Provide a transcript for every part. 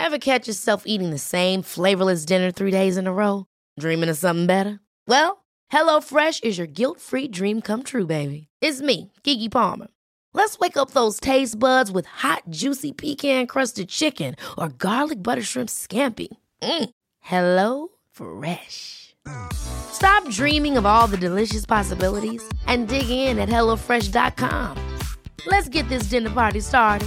Ever catch yourself eating the same flavorless dinner 3 days in a row? Dreaming of something better? Well, HelloFresh is your guilt-free dream come true, baby. It's me, Keke Palmer. Let's wake up those taste buds with hot, juicy pecan-crusted chicken or garlic butter shrimp scampi. Hello Fresh. Stop dreaming of all the delicious possibilities and dig in at HelloFresh.com. Let's get this dinner party started.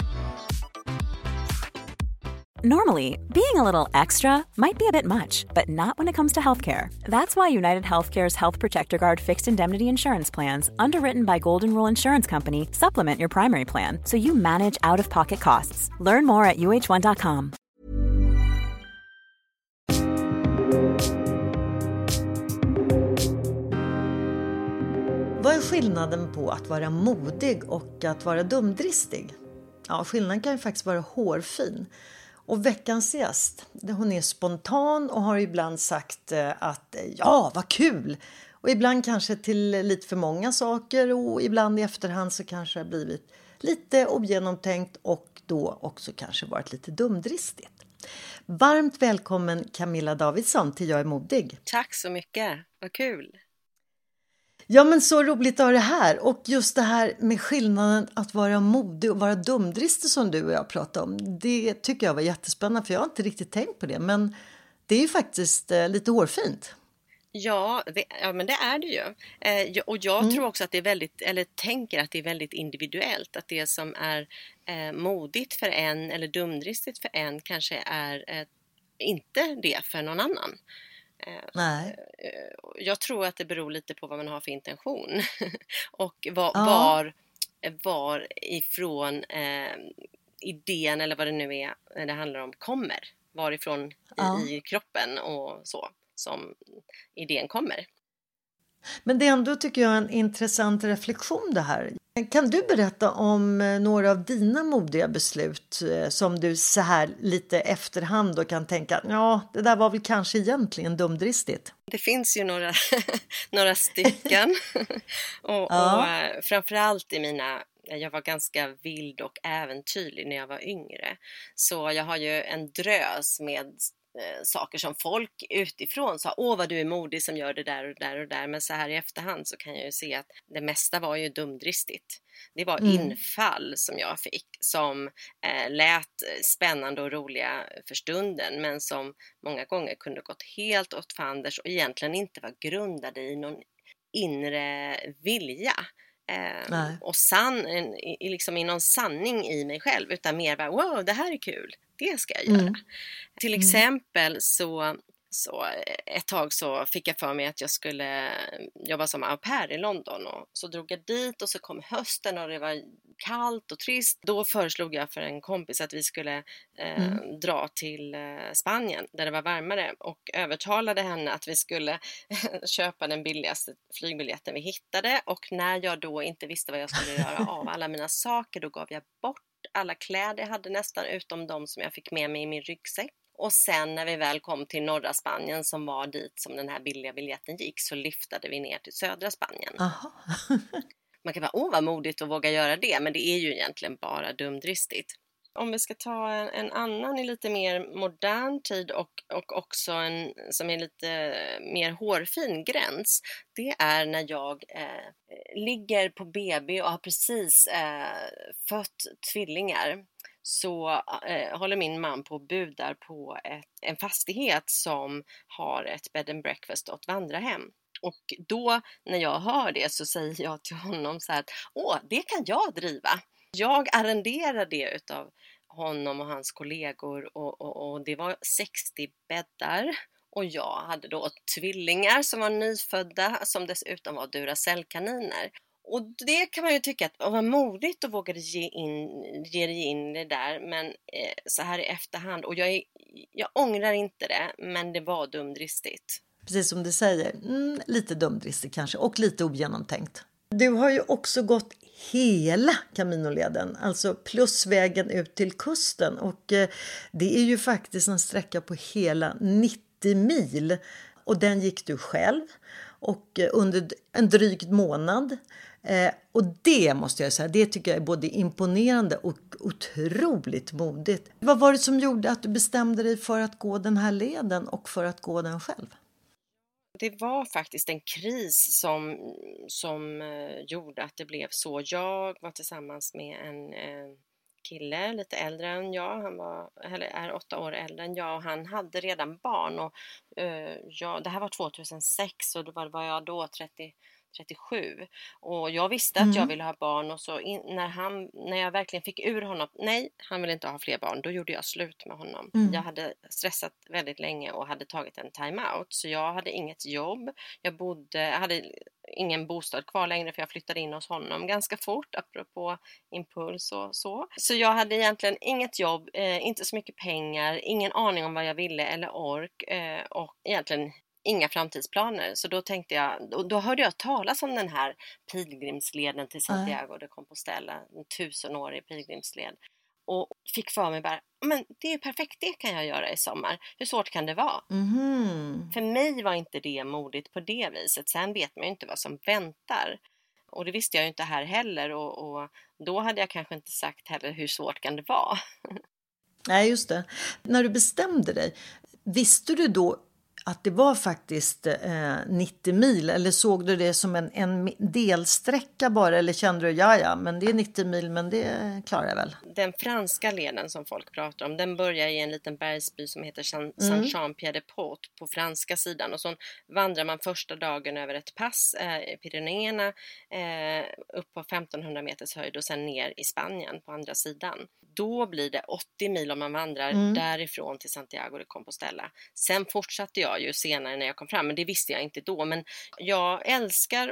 Normally, being a little extra might be a bit much, but not when it comes to healthcare. That's why United Healthcare's Health Protector Guard fixed indemnity insurance plans, underwritten by Golden Rule Insurance Company, supplement your primary plan so you manage out-of-pocket costs. Learn more at uh1.com. Vad är skillnaden på att vara modig och att vara dumdristig? Ja, skillnaden kan ju faktiskt vara hårfin. Och veckans gäst, hon är spontan och har ibland sagt att ja, vad kul! Och ibland kanske till lite för många saker och ibland i efterhand så kanske det har blivit lite ogenomtänkt och då också kanske varit lite dumdristigt. Varmt välkommen Camilla Davidsson till Jag är modig. Tack så mycket, vad kul! Ja, men så roligt att ha det här. Och just det här med skillnaden att vara modig och vara dumdristig som du och jag pratade om. Det tycker jag var jättespännande för jag har inte riktigt tänkt på det. Men det är ju faktiskt lite hårfint. Ja, men det är det ju. Och jag tror också att det är väldigt, eller tänker att det är väldigt individuellt. Att det som är modigt för en eller dumdristigt för en kanske är inte det för någon annan. Nej. Jag tror att det beror lite på vad man har för intention och var ifrån idén eller vad det nu är det handlar om kommer, varifrån i kroppen och så som idén kommer. Men det är ändå tycker jag en intressant reflektion det här. Kan du berätta om några av dina modiga beslut som du så här lite efterhand och kan tänka ja, det där var väl kanske egentligen dumdristigt? Det finns ju några stycken och framförallt jag var ganska vild och äventyrlig när jag var yngre. Så jag har ju en drös med saker som folk utifrån sa, vad du är modig som gör det där och där och där, men så här i efterhand så kan jag ju se att det mesta var ju dumdristigt. Det var infall som jag fick som lät spännande och roliga för stunden, men som många gånger kunde gått helt åt fanders och egentligen inte var grundade i någon inre vilja. Och liksom i någon sanning i mig själv, utan mer bara, wow, det här är kul, det ska jag göra. Till exempel så ett tag så fick jag för mig att jag skulle jobba som au pair i London, och så drog jag dit och så kom hösten och det var kallt och trist. Då föreslog jag för en kompis att vi skulle dra till Spanien där det var varmare, och övertalade henne att vi skulle köpa den billigaste flygbiljetten vi hittade. Och när jag då inte visste vad jag skulle göra av alla mina saker, då gav jag bort alla kläder jag hade nästan, utom de som jag fick med mig i min ryggsäck. Och sen när vi väl kom till norra Spanien, som var dit som den här billiga biljetten gick, så lyftade vi ner till södra Spanien. Aha. Man kan bara, vad modigt att våga göra det, men det är ju egentligen bara dumdristigt. Om vi ska ta en annan i lite mer modern tid och också en som är lite mer hårfin gräns, det är när jag ligger på BB och har precis fött tvillingar. Så håller min man på och budar på en fastighet som har ett bed and breakfast och ett vandrarhem. Och då när jag hör det så säger jag till honom så här att det kan jag driva. Jag arrenderar det utav honom och hans kollegor, och det var 60 bäddar. Och jag hade då tvillingar som var nyfödda, som dessutom var Duracell-kaniner. Och det kan man ju tycka att var modigt och vågade ge dig in det där, men så här i efterhand, och jag ångrar inte det, men det var dumdristigt. Precis som du säger, lite dumdristigt kanske och lite ogenomtänkt. Du har ju också gått hela Caminoleden, alltså plus vägen ut till kusten, och det är ju faktiskt en sträcka på hela 90 mil, och den gick du själv och under en dryg månad. Och det måste jag säga, det tycker jag är både imponerande och otroligt modigt. Vad var det som gjorde att du bestämde dig för att gå den här leden och för att gå den själv? Det var faktiskt en kris som gjorde att det blev så. Jag var tillsammans med en kille lite äldre än jag. Han är 8 år äldre än jag, och han hade redan barn. Och, det här var 2006 och då var jag då 37, och jag visste att jag ville ha barn, och så när jag verkligen fick ur honom, nej, han ville inte ha fler barn, då gjorde jag slut med honom. Jag hade stressat väldigt länge och hade tagit en time-out, så jag hade inget jobb, jag hade ingen bostad kvar längre, för jag flyttade in hos honom ganska fort, apropå impuls och så jag hade egentligen inget jobb, inte så mycket pengar, ingen aning om vad jag ville eller ork, och egentligen inga framtidsplaner. Så då tänkte jag, och då hörde jag talas om den här pilgrimsleden till Santiago de Compostela, en 1000-årig pilgrimsled, och fick för mig bara, men det är ju perfekt, det kan jag göra i sommar. Hur svårt kan det vara? För mig var inte det modigt på det viset. Sen vet man ju inte vad som väntar. Och det visste jag ju inte här heller, och då hade jag kanske inte sagt heller hur svårt kan det vara. Nej, just det. När du bestämde dig, visste du då att det var faktiskt 90 mil, eller såg du det som en delsträcka bara, eller kände du ja men det är 90 mil, men det klarar jag väl? Den franska leden som folk pratar om, den börjar i en liten bergsby som heter Saint-Jean-Pied-de-Port på franska sidan, och så vandrar man första dagen över ett pass i Pyrenéerna upp på 1500 meters höjd och sen ner i Spanien på andra sidan. Då blir det 80 mil om man vandrar därifrån till Santiago de Compostela. Sen fortsatte jag ju senare när jag kom fram, men det visste jag inte då. Men jag älskar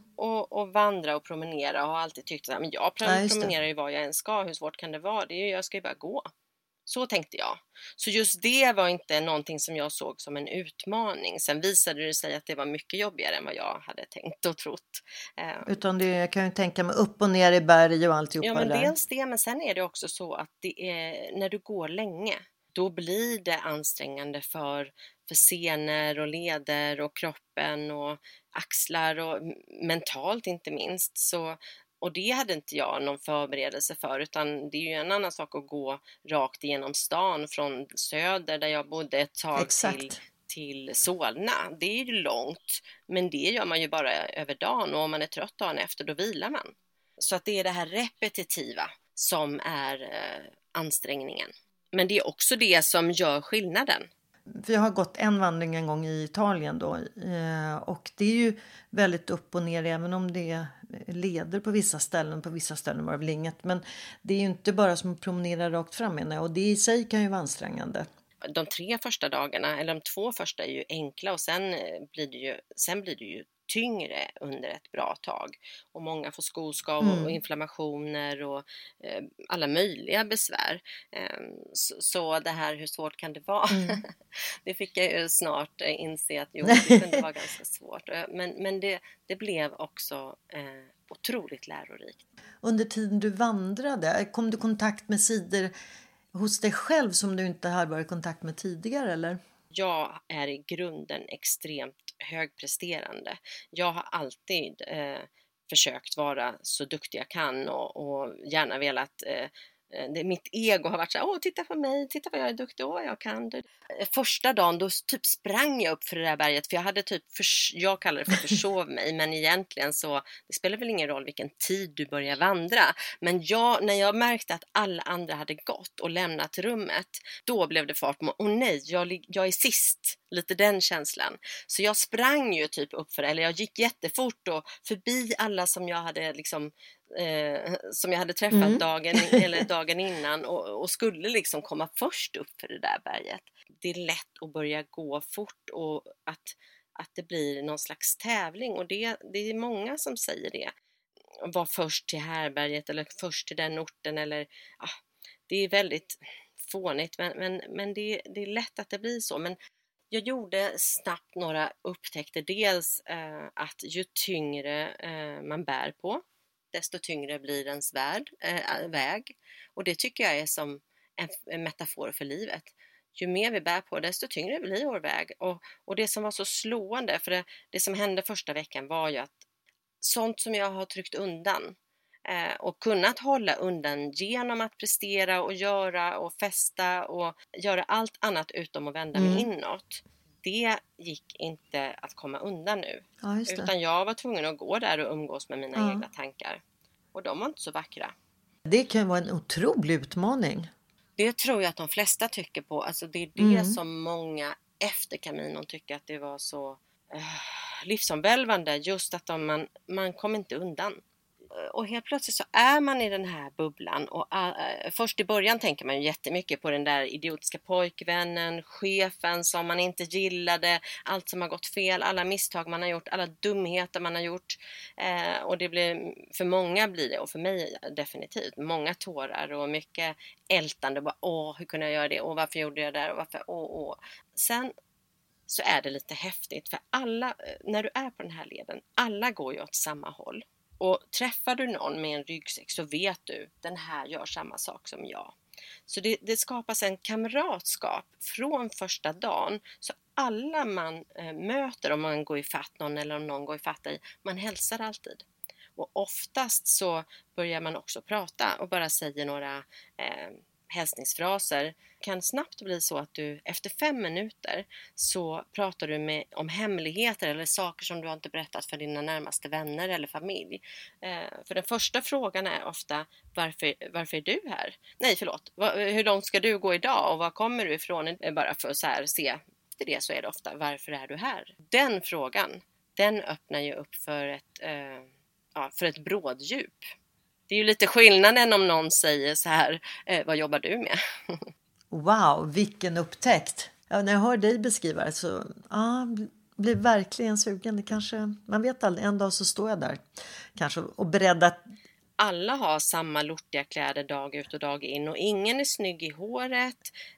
att vandra och promenera, och har alltid tyckt att men jag promenerar ju var jag än ska. Hur svårt kan det vara? Jag ska ju bara gå. Så tänkte jag. Så just det var inte någonting som jag såg som en utmaning. Sen visade det sig att det var mycket jobbigare än vad jag hade tänkt och trott. Utan det, jag kan ju tänka mig upp och ner i berg och alltihopa. Ja, men där. Dels det, men sen är det också så att det är, när du går länge, då blir det ansträngande för senor och leder och kroppen och axlar och mentalt inte minst. Och det hade inte jag någon förberedelse för, utan det är ju en annan sak att gå rakt igenom stan från söder där jag bodde ett tag till Solna. Det är ju långt, men det gör man ju bara över dagen, och om man är trött dagen efter, då vilar man. Så att det är det här repetitiva som är ansträngningen. Men det är också det som gör skillnaden. För jag har gått en vandring en gång i Italien då, och det är ju väldigt upp och ner, även om det leder på vissa ställen var det väl inget, men det är ju inte bara som att promenera rakt fram, menar jag, och det i sig kan ju vara ansträngande. De 3 första dagarna, eller de 2 första, är ju enkla, och sen blir det ju tyngre under ett bra tag, och många får skoskav och inflammationer och alla möjliga besvär, så det här, hur svårt kan det vara? Det fick jag ju snart inse att det kunde vara ganska svårt, men det blev också otroligt lärorikt. Under tiden du vandrade, kom du i kontakt med sidor hos dig själv som du inte hade varit i kontakt med tidigare, eller? Jag är i grunden extremt högpresterande. Jag har alltid försökt vara så duktig jag kan, och gärna velat... mitt ego har varit så här, titta på mig, titta vad jag är duktig, jag kan det. Första dagen då typ sprang jag upp för det där berget, för jag hade jag kallar det för försov mig, men egentligen så, det spelar väl ingen roll vilken tid du börjar vandra, men när jag märkte att alla andra hade gått och lämnat rummet, då blev det fart på, nej, jag är sist, lite den känslan. Så jag sprang ju typ upp för det, eller jag gick jättefort och förbi alla som jag hade liksom som jag hade träffat dagen innan, och skulle liksom komma först upp för det där berget. Det är lätt att börja gå fort, och att det blir någon slags tävling, och det är många som säger det. Var först till härberget eller först till den orten, eller det är väldigt fånigt, men det är lätt att det blir så. Men jag gjorde snabbt några upptäckter. Dels att ju tyngre man bär på, desto tyngre blir ens väg. Och det tycker jag är som en metafor för livet. Ju mer vi bär på, desto tyngre blir vår väg. Och det som var så slående, för det som hände första veckan var ju att sånt som jag har tryckt undan och kunnat hålla undan genom att prestera och göra och festa och göra allt annat utom att vända mig inåt. Det gick inte att komma undan nu. Ja, just det. Utan jag var tvungen att gå där och umgås med mina egna tankar. Och de var inte så vackra. Det kan vara en otrolig utmaning. Det tror jag att de flesta tycker på. Alltså det är det som många efter Caminon tycker att det var så livsomvälvande. Just att man kom inte undan. Och helt plötsligt så är man i den här bubblan. Och först i början tänker man ju jättemycket på den där idiotiska pojkvännen, chefen som man inte gillade, allt som har gått fel, alla misstag man har gjort, alla dumheter man har gjort. Och det blir, för många blir det, och för mig definitivt, många tårar och mycket ältande. Bara, hur kunde jag göra det? Varför gjorde jag det där? Och varför? Sen så är det lite häftigt, för alla, när du är på den här leden, alla går ju åt samma håll. Och träffar du någon med en ryggsäck så vet du, den här gör samma sak som jag. Så det skapas en kamratskap från första dagen. Så alla man möter, om man går ifatt någon eller om någon går ifatt dig, man hälsar alltid. Och oftast så börjar man också prata och bara säger några hälsningsfraser. Det kan snabbt bli så att du efter 5 minuter så pratar du om hemligheter eller saker som du inte berättat för dina närmaste vänner eller familj. För den första frågan är ofta, varför är du här? Nej, förlåt. Hur långt ska du gå idag och var kommer du ifrån? Bara för att så här se till det, så är det ofta, varför är du här? Den frågan, den öppnar ju upp för ett bråddjup. Det är ju lite skillnad än om någon säger så här, vad jobbar du med? Wow, vilken upptäckt. Ja, när jag hör dig beskriva det så blir verkligen sugen. Det kanske, man vet aldrig, en dag så står jag där kanske och beredd att... Alla har samma lortiga kläder dag ut och dag in och ingen är snygg i håret.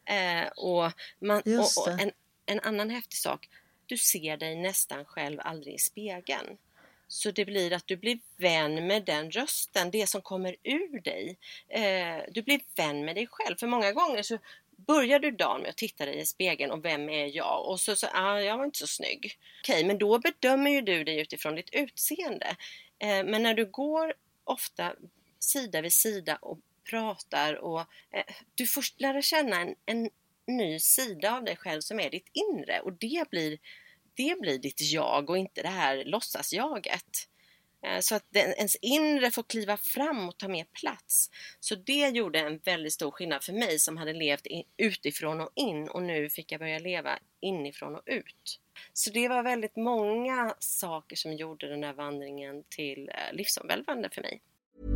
En annan häftig sak, du ser dig nästan själv aldrig i spegeln. Så det blir att du blir vän med den rösten, det som kommer ur dig. Du blir vän med dig själv. För många gånger så börjar du dagen med att titta dig i spegeln och vem är jag? Och så jag var inte så snygg. Okej, men då bedömer ju du dig utifrån ditt utseende. Men när du går ofta sida vid sida och pratar och du får lära känna en ny sida av dig själv som är ditt inre. Och det blir ditt jag och inte det här låtsasjaget. Så att ens inre får kliva fram och ta mer plats. Så det gjorde en väldigt stor skillnad för mig som hade levt utifrån och in. Och nu fick jag börja leva inifrån och ut. Så det var väldigt många saker som gjorde den här vandringen till livsomvälvande för mig.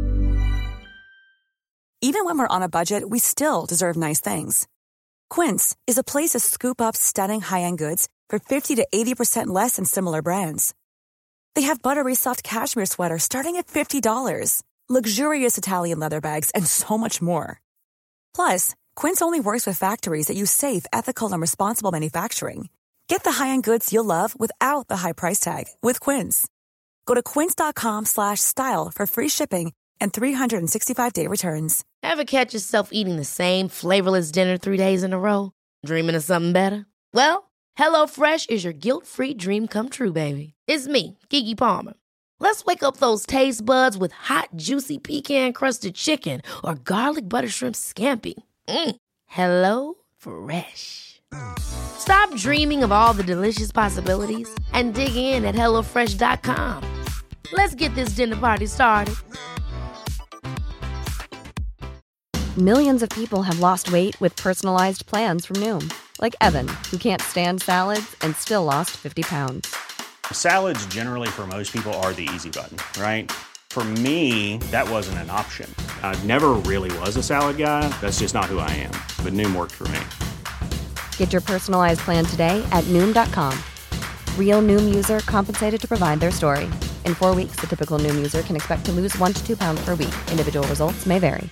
Even when we're on a budget, we still deserve nice things. Quince is a place to scoop up stunning high-end goods for 50 to 80% less than similar brands. They have buttery soft cashmere sweaters starting at $50, luxurious Italian leather bags, and so much more. Plus, Quince only works with factories that use safe, ethical, and responsible manufacturing. Get the high-end goods you'll love without the high price tag with Quince. Go to quince.com/style for free shipping and 365-day returns. Ever catch yourself eating the same flavorless dinner 3 days in a row? Dreaming of something better? Well, HelloFresh is your guilt-free dream come true, baby. It's me, Keke Palmer. Let's wake up those taste buds with hot, juicy pecan-crusted chicken or garlic butter shrimp scampi. Hello Fresh. Stop dreaming of all the delicious possibilities and dig in at HelloFresh.com. Let's get this dinner party started. Millions of people have lost weight with personalized plans from Noom. Like Evan, who can't stand salads and still lost 50 pounds. Salads generally for most people are the easy button, right? For me, that wasn't an option. I never really was a salad guy. That's just not who I am. But Noom worked for me. Get your personalized plan today at Noom.com. Real Noom user compensated to provide their story. In 4 weeks, the typical Noom user can expect to lose 1 to 2 pounds per week. Individual results may vary.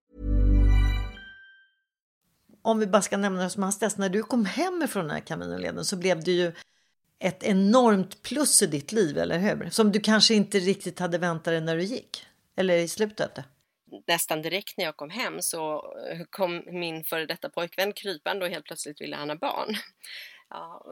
Om vi bara ska nämna det som hastigast, när du kom hem från den här Caminoleden så blev det ju ett enormt plus i ditt liv, eller hur? Som du kanske inte riktigt hade väntat dig när du gick, eller i slutet. Nästan direkt när jag kom hem så kom min före detta pojkvän krypande och helt plötsligt ville han ha barn. Ja,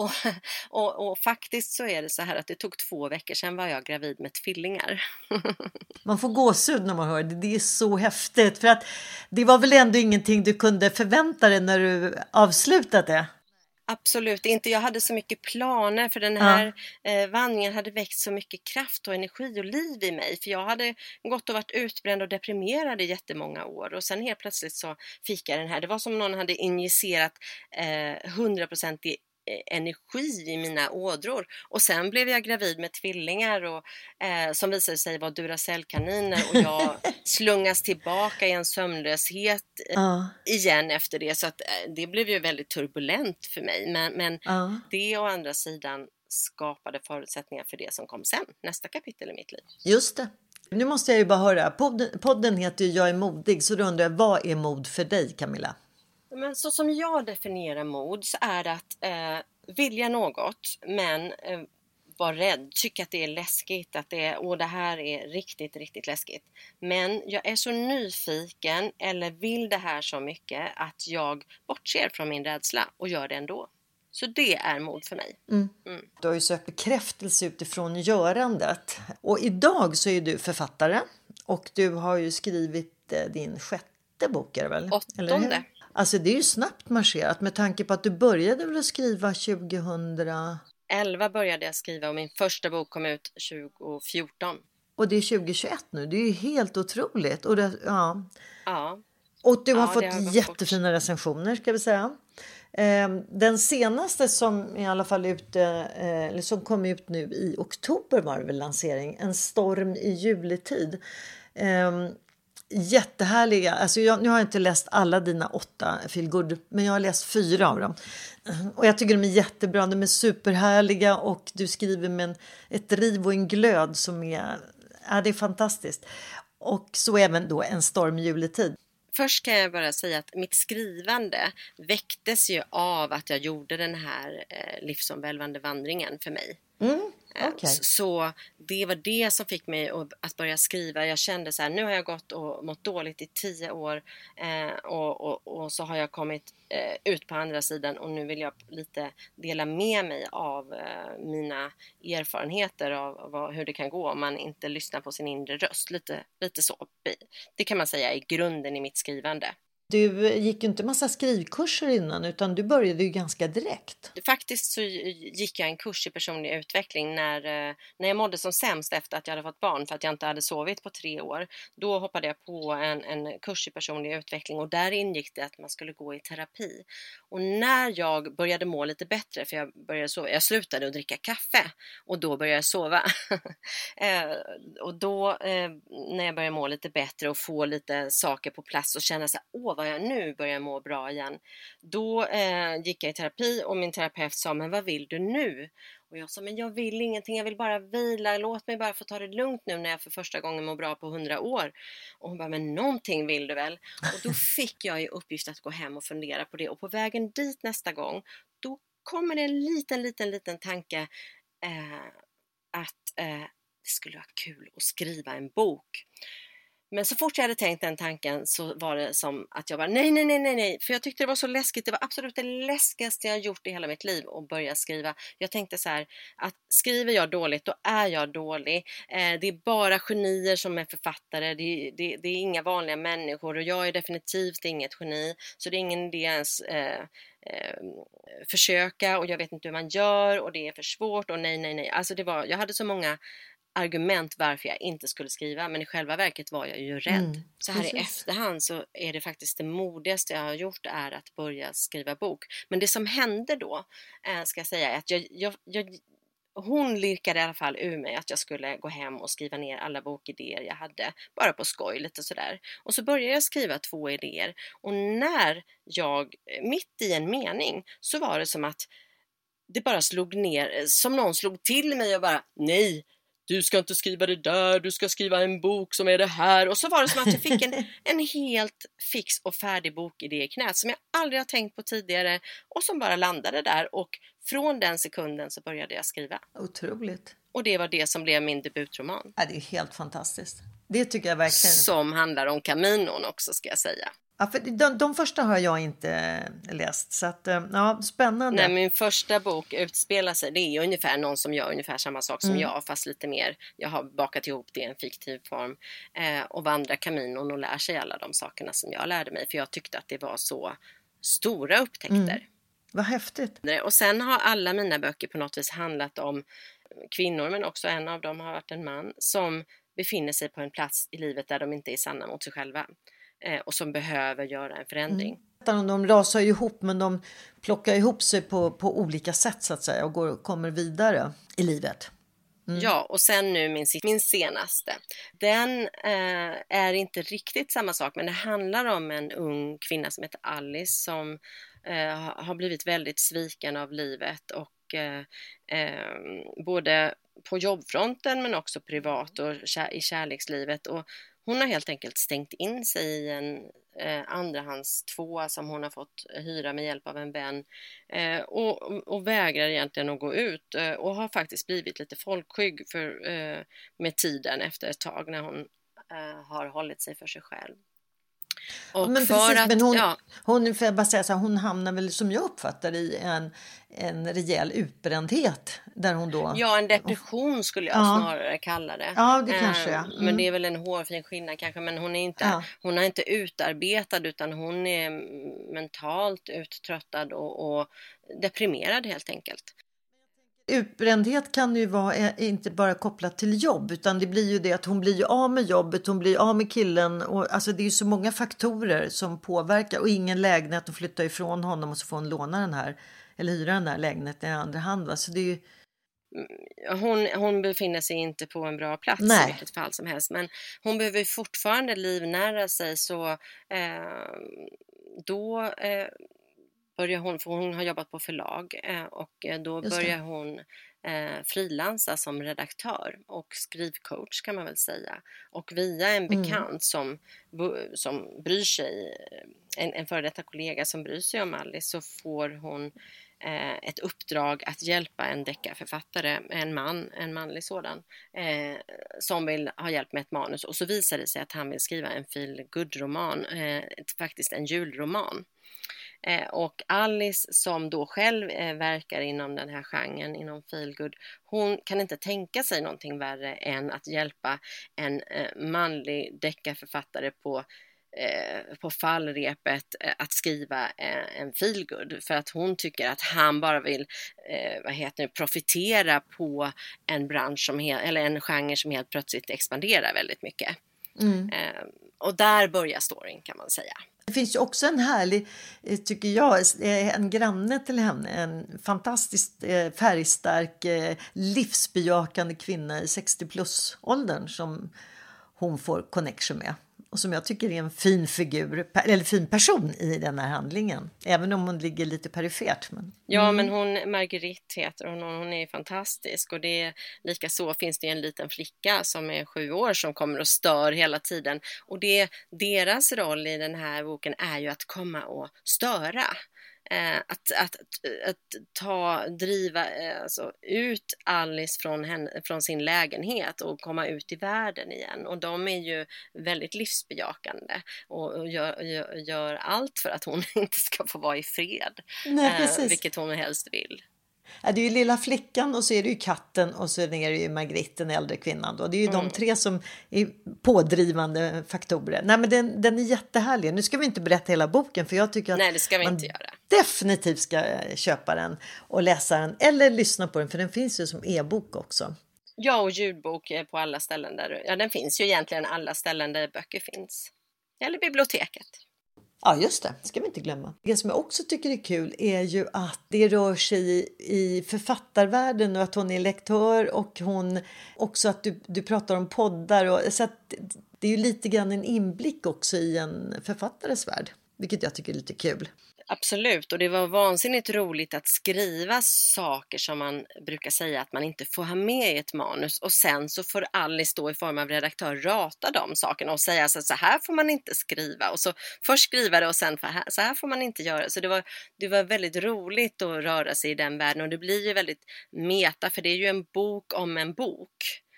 och faktiskt så är det så här att det tog 2 veckor sedan var jag gravid med tvillingar. Man får gåshud när man hör det. Det är så häftigt. För att det var väl ändå ingenting du kunde förvänta dig när du avslutade det? Absolut inte. Jag hade så mycket planer för den här vandringen hade väckt så mycket kraft och energi och liv i mig. För jag hade gått och varit utbränd och deprimerad i jättemånga år. Och sen helt plötsligt så fick jag den här. Det var som någon hade injicerat 100% energi i mina ådror. Och sen blev jag gravid med tvillingar och, som visade sig vara Duracell-kaniner. Och jag slungas tillbaka i en sömnlöshet igen efter det. Så att, det blev ju väldigt turbulent för mig. Men det å andra sidan skapade förutsättningar för det som kom sen. Nästa kapitel i mitt liv. Just det. Nu måste jag ju bara höra. Podden heter ju Jag är modig. Så då undrar jag, vad är mod för dig, Camilla? Men så som jag definierar mod så är det att vilja något men vara rädd, tycka att det är läskigt, att det här är riktigt, riktigt läskigt. Men jag är så nyfiken eller vill det här så mycket att jag bortser från min rädsla och gör det ändå. Så det är mod för mig. Du har ju sökt bekräftelse utifrån görandet. Och idag så är du författare och du har ju skrivit din 6:e bok, är det väl? 8:e. Alltså det är ju snabbt marscherat med tanke på att du började väl att skriva 2011 började jag skriva och min första bok kom ut 2014. Och det är 2021 nu, det är ju helt otroligt. Och, Ja. Och du har fått jättefina recensioner, ska vi säga. Den senaste som i alla fall eller som kom ut nu i oktober var det väl lansering, En storm i juletid. Jättehärliga, alltså nu har jag inte läst alla dina 8 feelgood, men jag har läst 4 av dem och jag tycker de är jättebra, de är superhärliga och du skriver med ett driv och en glöd som det är fantastiskt. Och så även då En storm i juletid. Först kan jag bara säga att mitt skrivande väcktes ju av att jag gjorde den här livsomvälvande vandringen för mig. Okay. Så det var det som fick mig att börja skriva. Jag kände så här, nu har jag gått och mått dåligt i 10 år och så har jag kommit ut på andra sidan och nu vill jag lite dela med mig av mina erfarenheter av hur det kan gå om man inte lyssnar på sin inre röst. Lite så. Det kan man säga är grunden i mitt skrivande. Du gick ju inte massa skrivkurser innan utan du började ju ganska direkt. Faktiskt så gick jag en kurs i personlig utveckling när jag mådde som sämst efter att jag hade fått barn för att jag inte hade sovit på 3 år. Då hoppade jag på en kurs i personlig utveckling och där ingick det att man skulle gå i terapi. Och när jag började må lite bättre, för jag slutade att dricka kaffe och då började jag sova. Och då när jag började må lite bättre och få lite saker på plats och känna så här, vad jag nu börjar må bra igen. Då gick jag i terapi och min terapeut sa, men vad vill du nu? Och jag sa, men jag vill ingenting, jag vill bara vila, låt mig bara få ta det lugnt nu när jag för första gången mår bra på 100 år. Och hon bara, men någonting vill du väl? Och då fick jag i uppgift att gå hem och fundera på det. Och på vägen dit nästa gång, då kommer det en liten tanke att det skulle vara kul att skriva en bok. Men så fort jag hade tänkt den tanken så var det som att jag bara nej. För jag tyckte det var så läskigt. Det var absolut det läskigaste jag gjort i hela mitt liv att börja skriva. Jag tänkte så här, att skriver jag dåligt då är jag dålig. Det är bara genier som är författare. Det är inga vanliga människor och jag är definitivt inget geni. Så det är ingen idé ens försöka och jag vet inte hur man gör och det är för svårt och nej. Alltså jag hade så många argument varför jag inte skulle skriva, men i själva verket var jag ju rädd. Så här i efterhand så är det faktiskt det modigaste jag har gjort är att börja skriva bok. Men det som hände då ska jag säga är att hon lirkade i alla fall ur mig att jag skulle gå hem och skriva ner alla bokidéer jag hade, bara på skoj lite sådär. Och så började jag skriva 2 idéer och när jag mitt i en mening så var det som att det bara slog ner, som någon slog till mig och bara, nej, du ska inte skriva det där, du ska skriva en bok som är det här. Och så var det som att jag fick en helt fix och färdig bokidé i knät som jag aldrig har tänkt på tidigare och som bara landade där. Och från den sekunden så började jag skriva. Otroligt. Och det var det som blev min debutroman. Ja, det är helt fantastiskt. Det tycker jag verkligen. Som handlar om Caminon också, ska jag säga. Ja, för de första har jag inte läst, så att, ja, spännande. Nej, min första bok utspelar sig, det är ungefär någon som gör ungefär samma sak som jag, fast lite mer, jag har bakat ihop det i en fiktiv form, och vandrar Caminon och lär sig alla de sakerna som jag lärde mig, för jag tyckte att det var så stora upptäckter. Vad häftigt. Och sen har alla mina böcker på något vis handlat om kvinnor, men också en av dem har varit en man som befinner sig på en plats i livet där de inte är sanna mot sig själva, och som behöver göra en förändring. De rasar ju ihop, men de plockar ihop sig på olika sätt så att säga och kommer vidare i livet. Ja, och sen nu min senaste. Den är inte riktigt samma sak, men det handlar om en ung kvinna som heter Alice som har blivit väldigt sviken av livet, och både på jobbfronten men också privat och i kärlekslivet. Och hon har helt enkelt stängt in sig i en andrahandstvåa som hon har fått hyra med hjälp av en vän, och vägrar egentligen att gå ut, och har faktiskt blivit lite folkskygg med tiden efter ett tag när hon har hållit sig för sig själv. Och men för precis, att, men hon får jag bara säga så här, hon hamnar väl som jag uppfattar i en rejäl utbrändhet där hon då... Ja, en depression skulle jag snarare kalla det. Ja, det kanske är. Men det är väl en hårfin skillnad kanske, men hon är inte utarbetad, utan hon är mentalt uttröttad och deprimerad helt enkelt. Utbrändhet kan ju vara inte bara kopplat till jobb, utan det blir ju det att hon blir ju av med jobbet, hon blir av med killen, och alltså det är ju så många faktorer som påverkar, och ingen lägenhet att flytta ifrån honom, och så får hon låna den här eller hyra den här lägenheten i andra hand, va? Så det är ju... Hon befinner sig inte på en bra plats i vilket fall som helst, men hon behöver fortfarande livnära sig, så då börjar hon, för hon har jobbat på förlag, och då börjar hon frilansa som redaktör och skrivcoach kan man väl säga, och via en bekant som bryr sig, en före detta kollega som bryr sig om Alice, så får hon ett uppdrag att hjälpa en deckarförfattare, en manlig sådan, som vill ha hjälp med ett manus, och så visar det sig att han vill skriva en feel-good-roman, faktiskt en julroman. Och Alice, som då själv verkar inom den här genren, inom feelgood, hon kan inte tänka sig någonting värre än att hjälpa en manlig deckarförfattare på fallrepet att skriva en feelgood, för att hon tycker att han bara vill profitera på en bransch eller en genre som helt plötsligt expanderar väldigt mycket. Och där börjar storyn, kan man säga. Det finns ju också en härlig, tycker jag, en granne till henne, en fantastiskt färgstark, livsbejakande kvinna i 60-plus-åldern som hon får connection med. Och som jag tycker är en fin figur, eller fin person i den här handlingen. Även om hon ligger lite perifert. Men... Ja, men Marguerite heter hon är fantastisk. Och det är lika så finns det en liten flicka som är 7 år som kommer och stör hela tiden. Och deras roll i den här boken är ju att komma och störa. Att driva ut Alice från sin lägenhet och komma ut i världen igen, och de är ju väldigt livsbejakande och gör allt för att hon inte ska få vara i fred. Nej, vilket hon helst vill. Ja, det är ju lilla flickan, och så är det ju katten, och så är det ju Margrethe, den äldre kvinnan då. Det är ju de 3 som är pådrivande faktorer. Nej, men den är jättehärlig. Nu ska vi inte berätta hela boken, för jag tycker att nej, det ska vi inte göra. Definitivt ska köpa den och läsa den, eller lyssna på den, för den finns ju som e-bok också. Ja, och ljudbok på alla ställen den finns ju egentligen alla ställen där böcker finns. Eller biblioteket. Ja, just det. Ska vi inte glömma. Det som jag också tycker är kul är ju att det rör sig i författarvärlden, och att hon är lektör, och hon också att du pratar om poddar, och så att det är ju lite grann en inblick också i en författares värld, vilket jag tycker är lite kul. Absolut, och det var vansinnigt roligt att skriva saker som man brukar säga att man inte får ha med i ett manus, och sen så får Alice då i form av redaktör rata de sakerna och säga så här får man inte skriva, och så först skriva det och sen så här får man inte göra. Så det var väldigt roligt att röra sig i den världen, och det blir ju väldigt meta, för det är ju en bok om en bok.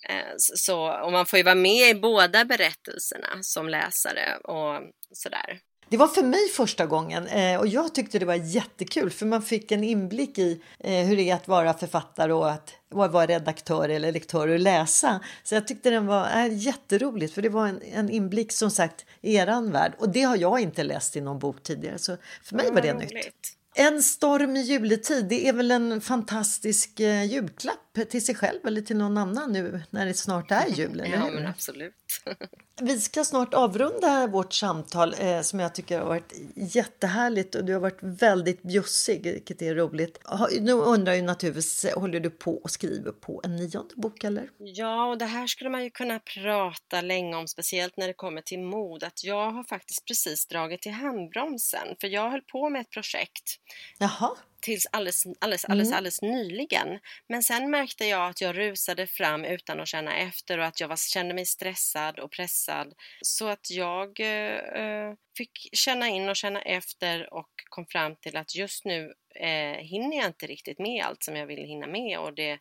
Och man får ju vara med i båda berättelserna som läsare och sådär. Det var för mig första gången och jag tyckte det var jättekul för man fick en inblick i hur det är att vara författare och att vara redaktör eller lektör och läsa. Så jag tyckte den var jätteroligt för det var en inblick som sagt i eran värld. Och det har jag inte läst i någon bok tidigare så för mig var det nytt. En storm i juletid, det är väl en fantastisk julklapp till sig själv eller till någon annan nu när det snart är jul, eller hur? Ja, men absolut. Vi ska snart avrunda vårt samtal som jag tycker har varit jättehärligt och du har varit väldigt bjussig, vilket är roligt. Nu undrar ju naturligtvis, håller du på och skriver på en 9:e bok eller? Ja, och det här skulle man ju kunna prata länge om, speciellt när det kommer till mod. Att jag har faktiskt precis dragit till handbromsen, för jag höll på med ett projekt. Jaha. Tills alldeles nyligen. Men sen märkte jag att jag rusade fram utan att känna efter och att jag kände mig stressad och pressad. Så att jag fick känna in och känna efter och kom fram till att just nu hinner jag inte riktigt med allt som jag vill hinna med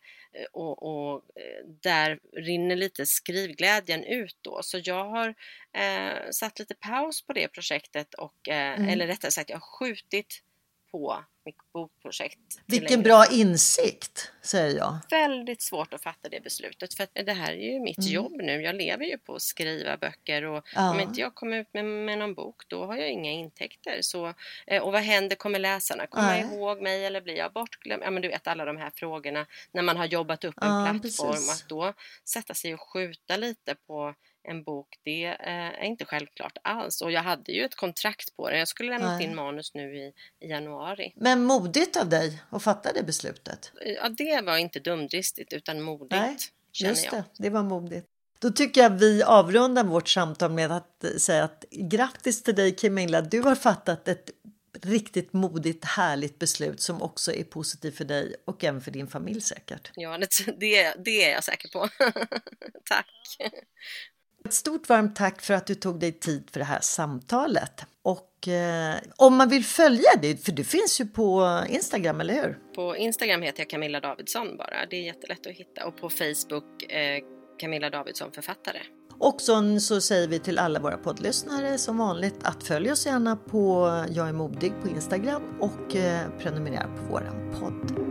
och där rinner lite skrivglädjen ut då. Så jag har satt lite paus på det projektet och eller rättare sagt jag har skjutit på mitt bokprojekt. Vilken bra insikt, säger jag. Väldigt svårt att fatta det beslutet för att det här är ju mitt jobb nu. Jag lever ju på att skriva böcker och om inte jag kommer ut med någon bok då har jag inga intäkter. Så, och vad händer? Kommer läsarna komma ihåg mig eller blir jag bortglömd? Ja men du vet alla de här frågorna när man har jobbat upp en plattform. Precis. Att då sätta sig och skjuta lite på en bok, det är inte självklart alls. Och jag hade ju ett kontrakt på det. Jag skulle lämna in manus nu i januari. Men modigt av dig att fatta det beslutet. Ja, det var inte dumdristigt utan modigt. Nej, just det var modigt. Då tycker jag vi avrundar vårt samtal med att säga att grattis till dig Camilla. Du har fattat ett riktigt modigt, härligt beslut som också är positivt för dig och även för din familj säkert. Ja, det är jag säker på. Tack. Ett stort varmt tack för att du tog dig tid för det här samtalet. Och om man vill följa dig, för du finns ju på Instagram, eller hur? På Instagram heter jag Camilla Davidsson bara. Det är jättelätt att hitta. Och på Facebook Camilla Davidsson författare. Och så säger vi till alla våra poddlyssnare som vanligt att följ oss gärna på Jag är modig på Instagram och prenumerera på våran podd.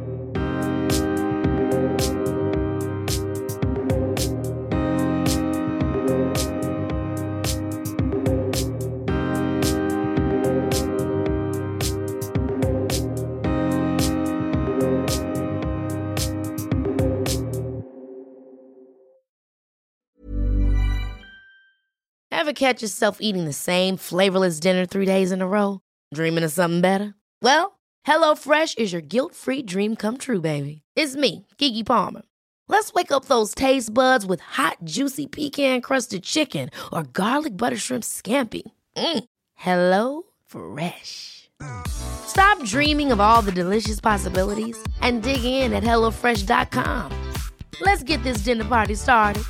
Ever catch yourself eating the same flavorless dinner 3 days in a row? Dreaming of something better? Well, HelloFresh is your guilt-free dream come true, baby. It's me, Keke Palmer. Let's wake up those taste buds with hot, juicy pecan-crusted chicken or garlic butter shrimp scampi. Hello Fresh. Stop dreaming of all the delicious possibilities and dig in at HelloFresh.com. Let's get this dinner party started.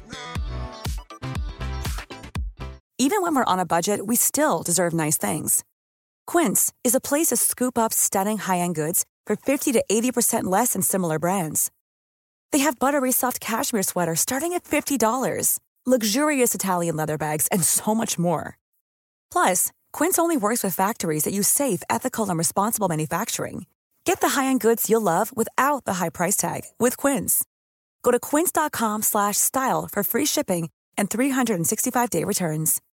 Even when we're on a budget, we still deserve nice things. Quince is a place to scoop up stunning high-end goods for 50 to 80% less than similar brands. They have buttery soft cashmere sweaters starting at $50, luxurious Italian leather bags, and so much more. Plus, Quince only works with factories that use safe, ethical, and responsible manufacturing. Get the high-end goods you'll love without the high price tag with Quince. Go to quince.com/style for free shipping and 365-day returns.